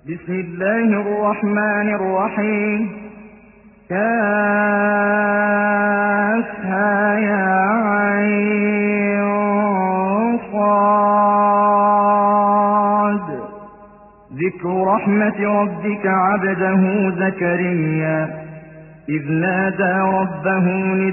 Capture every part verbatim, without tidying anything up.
بسم الله الرحمن الرحيم. كافها يا عين صاد. ذكر رحمة ربك عبده زكريا إذ نادى ربه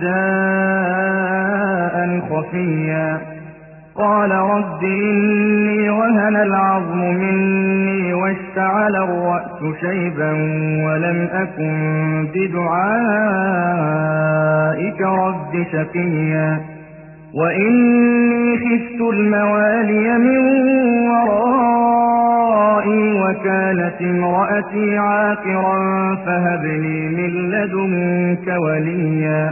نداء خفيا قال رب إني وهن العظم مني واشتعل الرأس شيبا ولم أكن بدعائك رب شقيا وإني خفت الموالي من ورائي وكانت امرأتي عاقرا فهب لي من لدنك وليا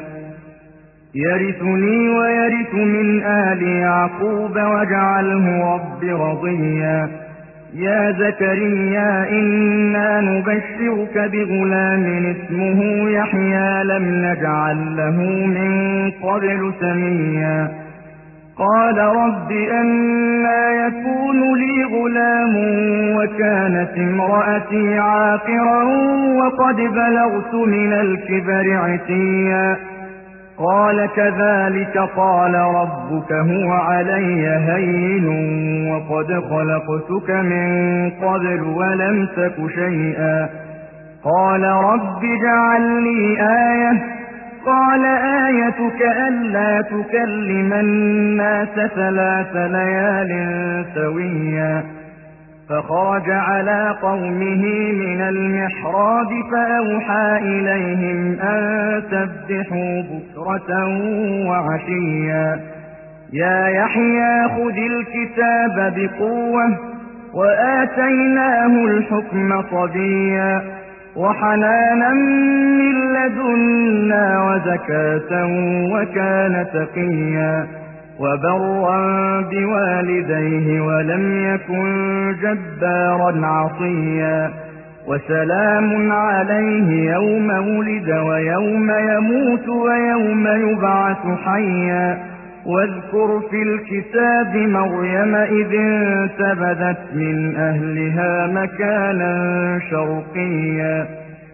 يرثني ويرث من آل يعقوب واجعله رب رضيا يا زكريا إنا نبشرك بغلام اسمه يحيى لم نجعل له من قبل سميا قال رب أنى يكون لي غلام وكانت امرأتي عاقرا وقد بلغت من الكبر عتيا قال كذلك قال ربك هو علي هين وقد خلقتك من قبل ولم تك شيئا قال رب اجعل لي آية قال آيتك ألا تكلم الناس ثلاث ليال سويا فخرج على قومه من المحراب فأوحى إليهم أن سبحوا بكرة وعشيا يا يحيى خذ الكتاب بقوة وآتيناه الحكم صبيا وحنانا من لدنا وزكاة وكان تقيا وبرا بوالديه ولم يكن جبارا عصيا وسلام عليه يوم ولد ويوم يموت ويوم يبعث حيا واذكر في الكتاب مريم إذ انتبذت من أهلها مكانا شرقيا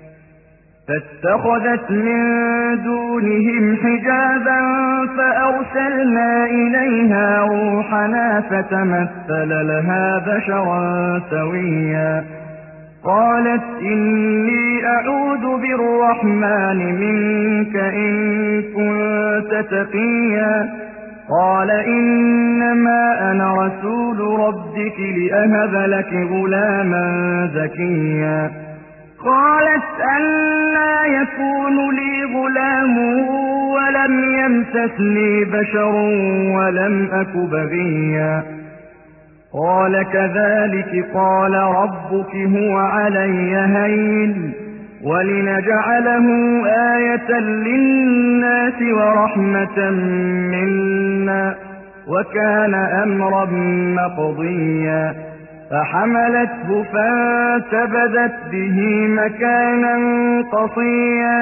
فاتخذت من دونهم حجابا فأرسلنا إليها روحنا فتمثل لها بشرا سويا قالت إني أعوذ بالرحمن منك إن كنت تقيا قال إنما أنا رسول ربك لأهب لك غلاما زكيا قالت أنى يكون لي غلام ولم يمسسني بشر ولم أك بغيا قال كذلك قال ربك هو علي هين ولنجعله آية للناس ورحمة منا وكان أمرا مقضيا فحملته فانتبذت به مكانا قصيا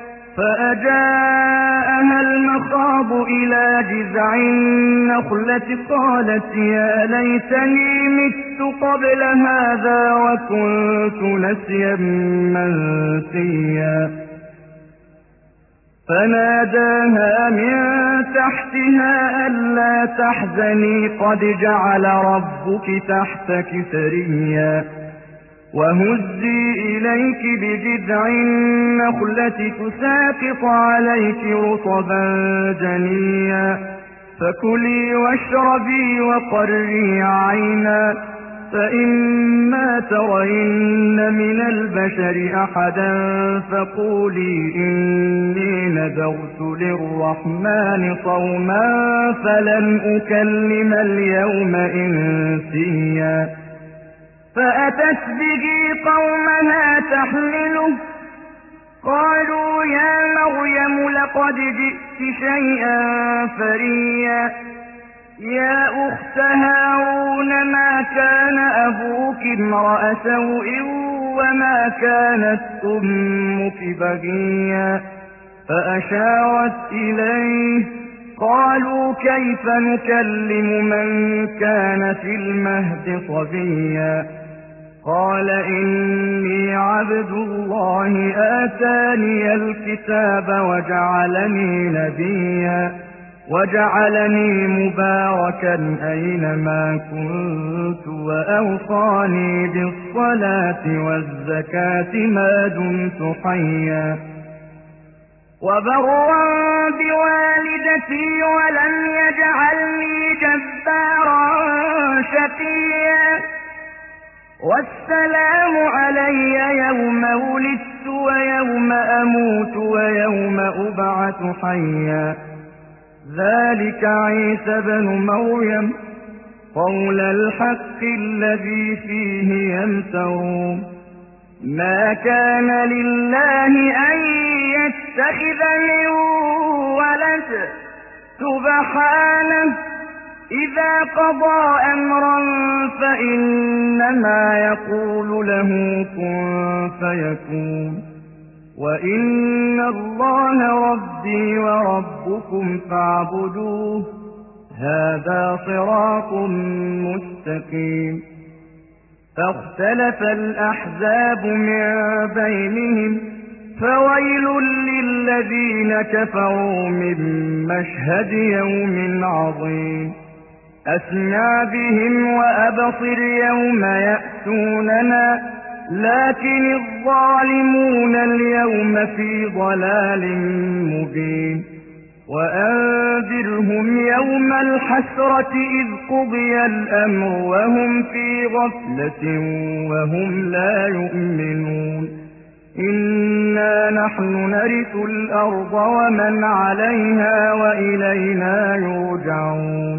فأجاءها المخاض إلى جذع النخلة قالت يا ليتني مت قبل هذا وكنت نسيا منسيا فناداها من تحتها ألا تحزني قد جعل ربك تحتك سريا وهزي إليك بجذع النخلة تساقط عليك رطبا جنيا فكلي واشربي وقري عينا فإما ترين من البشر أحدا فقولي إني نذرت للرحمن صوما فلن أكلم اليوم إنسيا فأتت به قومها تحمله قالوا يا مريم لقد جئت شيئا فريا يا أخت هارون ما كان أبوك امرأ سوء وما كانت أمك بغيا فأشارت إليه قالوا كيف نكلم من كان في المهد صبيا قال إني عبد الله آتاني الكتاب وجعلني نبيا وجعلني مباركا أينما كنت وأوصاني بالصلاة والزكاة ما دمت حيا وبرا بوالدتي ولم يجعلني جبارا شقيا والسلام علي يوم ولدت ويوم أموت ويوم أبعث حيا ذلك عيسى بن مريم قول الحق الذي فيه يمترون ما كان لله أن يتخذ من ولد سبحانه إذا قضى أمرا فإنما يقول له كن فيكون وإن الله ربي وربكم فاعبدوه هذا صراط مستقيم فاختلف الأحزاب من بينهم فويل للذين كفروا من مشهد يوم عظيم أسمع بهم وأبصر يوم يأتوننا لكن الظالمون اليوم في ضلال مبين وأنذرهم يوم الحسرة إذ قضي الأمر وهم في غفلة وهم لا يؤمنون إنا نحن نرث الأرض ومن عليها وإلينا يرجعون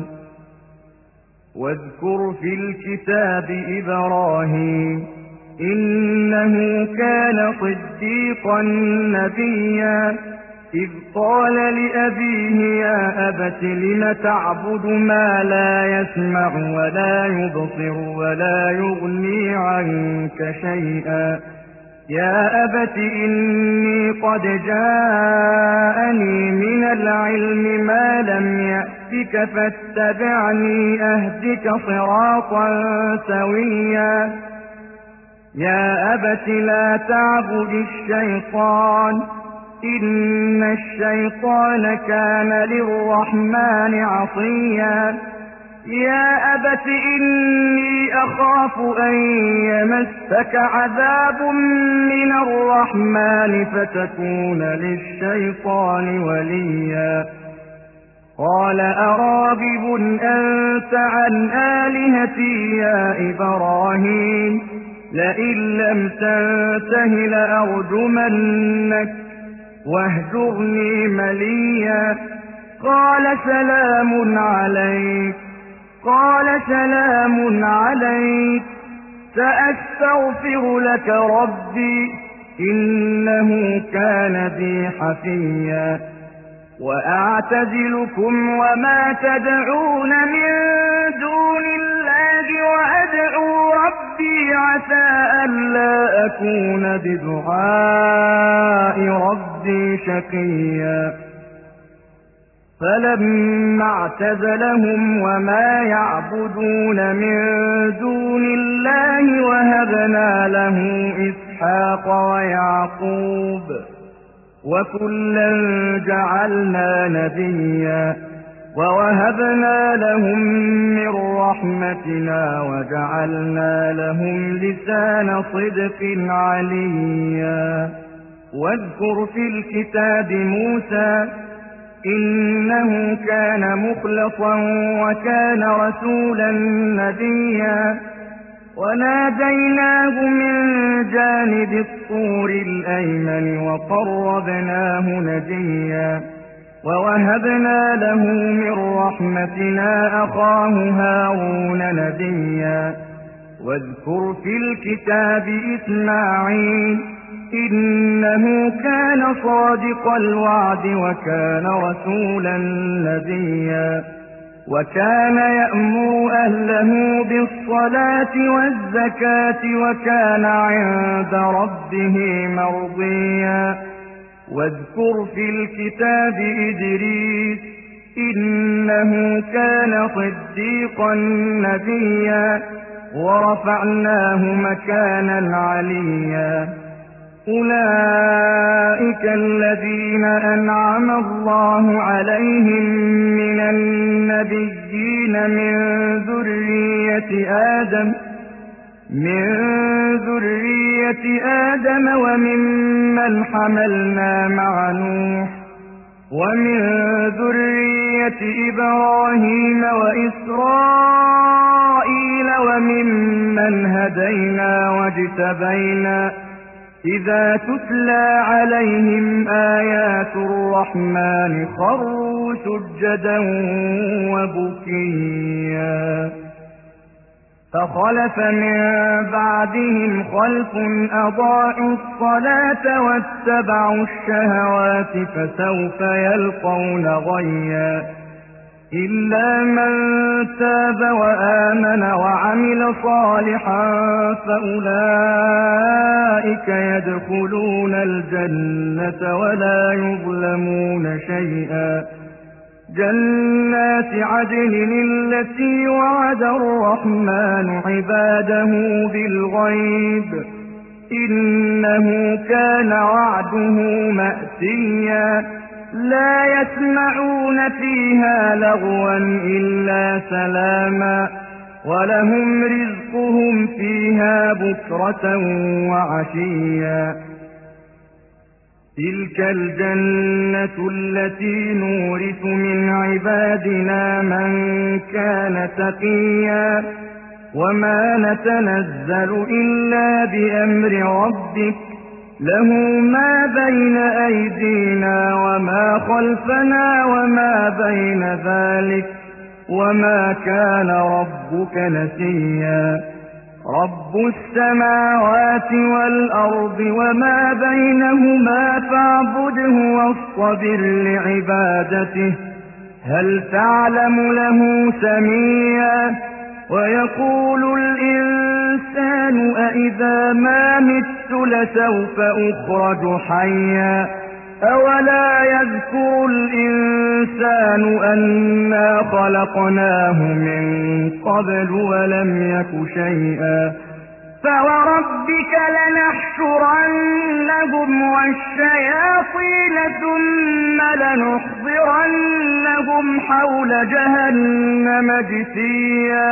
واذكر في الكتاب إبراهيم إنه كان صديقا نبيا إذ قال لأبيه يا أبت لم تعبد ما لا يسمع ولا يبصر ولا يغني عنك شيئا يا أبت إني قد جاءني من العلم ما لم يأتك فاتبعني أهدك صراطا سويا يا أبت لا تعبد الشيطان إن الشيطان كان للرحمن عصيا يا أبت إني أخاف أن يمسك عذاب من الرحمن فتكون للشيطان وليا قال أراغب أنت عن آلهتي يا إبراهيم لئن لم تنته لأرجمنك واهجرني مليا قال سلام عليك قال سلام عليك سأستغفر لك ربي إنه كان بي حفيا وأعتزلكم وما تدعون من دون الله وأدعو ربي عسى ألا أكون بدعاء ربي شقيا فلما اعتزلهم وما يعبدون من دون الله وهبنا له إسحاق ويعقوب وكلا جعلنا نبيا ووهبنا لهم من رحمتنا وجعلنا لهم لسان صدق عليا واذكر في الكتاب موسى إنه كان مخلصا وكان رسولا نبيا وناديناه من جانب الطور الأيمن وقربناه نجيا ووهبنا له من رحمتنا أخاه هارون نبيا واذكر في الكتاب إسماعيل إنه كان صادق الوعد وكان رسولا نبيا وكان يأمر أهله بالصلاة والزكاة وكان عند ربه مرضيا واذكر في الكتاب إدريس إنه كان صديقا نبيا ورفعناه مكانا عليا أولئك الذين أنعم الله عليهم من النبيين من ذرية آدم من ذرية آدم وممن حملنا مع نوح ومن ذرية إبراهيم وإسرائيل وممن هدينا واجتبينا إذا تتلى عليهم آيات الرحمن خروا سجدا وبكيا فخلف من بعدهم خلف أضاعوا الصلاة واتبعوا الشهوات فسوف يلقون غيا إلا من تاب وآمن وعمل صالحا فأولئك يدخلون الجنة ولا يظلمون شيئا جنات عدن التي وعد الرحمن عباده بالغيب إنه كان وعده مأتيا لا يسمعون فيها لغوا إلا سلاما ولهم رزقهم فيها بكرة وعشيا تلك الجنة التي نورث من عبادنا من كان تقيا وما نتنزل إلا بأمر ربك له ما بين أيدينا وما خلفنا وما بين ذلك وما كان ربك نسيا رب السماوات والأرض وما بينهما فاعبده واصطبر لعبادته هل تعلم له سميا ويقول الإنسان أإذا ما مت لسوف أخرج حيا أولا يذكر الإنسان أنا خلقناه من قبل ولم يك شيئا فوربك لنحشرنهم والشياطين ثم لنحضرنهم حول جهنم جثيا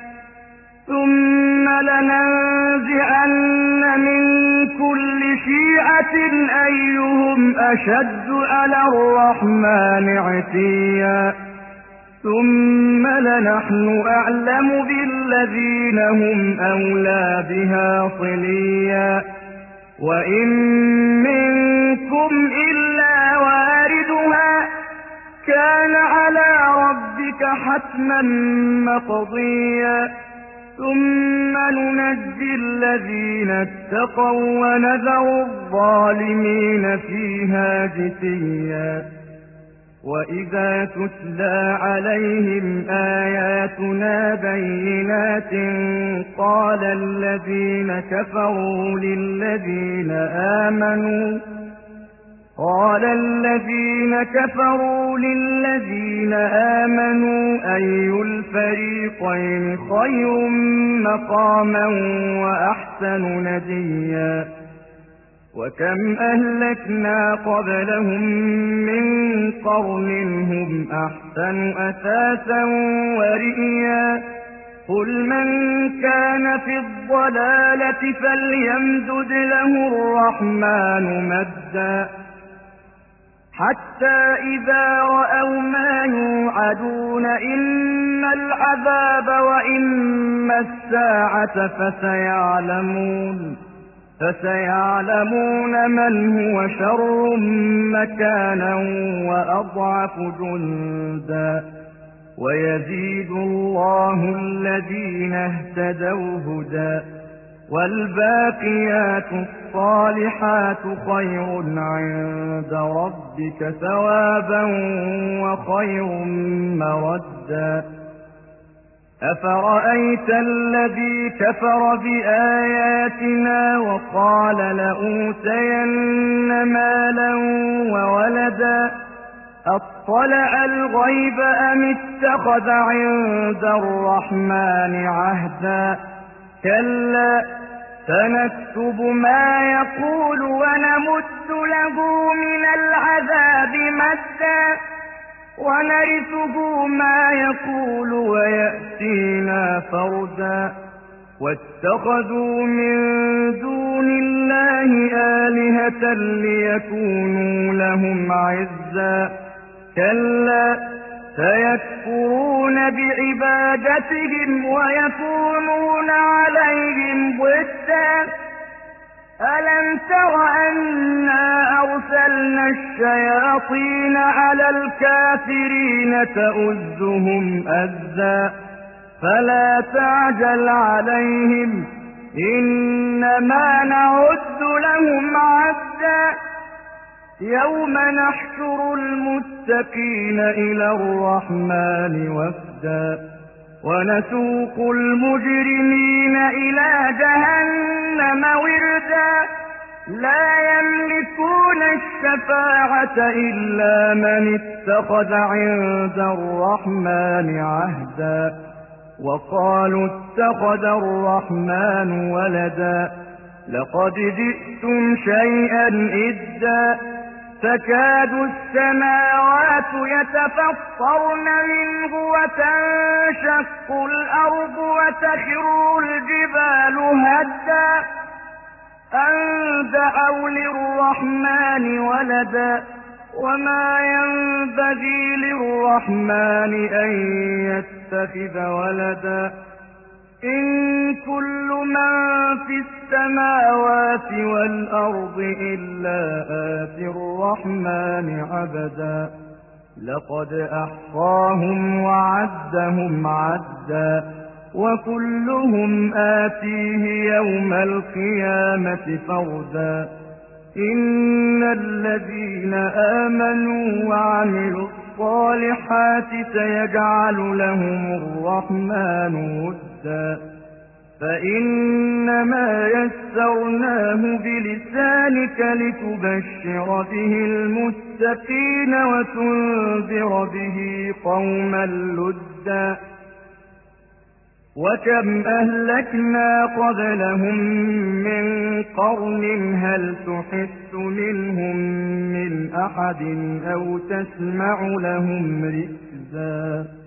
ثم لننزعن من كل شيعة أيهم أشد على الرحمن عتيا ثم لنحن أعلم بالذين هم أولى بها صليا وإن منكم إلا واردها كان على ربك حتما مقضيا ثم ننجي الذين اتقوا ونذر الظالمين فيها جثيا وإذا تتلى عليهم آياتنا بينات قال الذين كفروا للذين آمنوا قال الذين كفروا للذين آمنوا أي الفريقين خير مقاما وأحسن نديا وكم أهلكنا قبلهم من قرن هم أحسن أثاثا ورئيا قل من كان في الضلالة فليمدد له الرحمن مدا حتى إذا رأوا ما يوعدون إما العذاب وإما الساعة فسيعلمون فسيعلمون من هو شر مكانا وأضعف جندا ويزيد الله الذين اهتدوا هدى والباقيات الصالحات خير عند ربك ثوابا وخير مردا أفرأيت الذي كفر بآياتنا وقال لأوتين مالا وولدا أطلع الغيب أم اتخذ عند الرحمن عهدا كلا سنكتب ما يقول ونمد له من العذاب مدا ونرثه ما يقول ويأتينا فردا واتخذوا من دون الله آلهة ليكونوا لهم عزا كلا سيكفرون بعبادتهم ويكونون عليهم ضدا ألم تر أنا أرسلنا الشياطين على الكافرين تؤزهم أزا فلا تعجل عليهم إنما نعد لهم عدا يوم نحشر المتقين إلى الرحمن وفدا ونسوق المجرمين إلى جهنم وردا لا يملكون الشفاعة إلا من اتخذ عند الرحمن عهدا وقالوا اتخذ الرحمن ولدا لقد جئتم شيئا إدا تكاد السماوات يتفطرن منه وتنشق الأرض وتخر الجبال هدا أن دعوا للرحمن ولدا وما ينبغي للرحمن أن يتخذ ولدا إن كل من في السماوات والأرض إلا آتي الرحمن عبدا لقد أحصاهم وعدهم عدا وكلهم آتيه يوم القيامة فردا إن الذين آمنوا وعملوا الصالحات سيجعل لهم الرحمن ودا فإنما يسرناه بلسانك لتبشر به المتقين وتنذر به قوما لدا وكم أهلكنا قبلهم من قرن هل تحس منهم من أحد أو تسمع لهم ركزا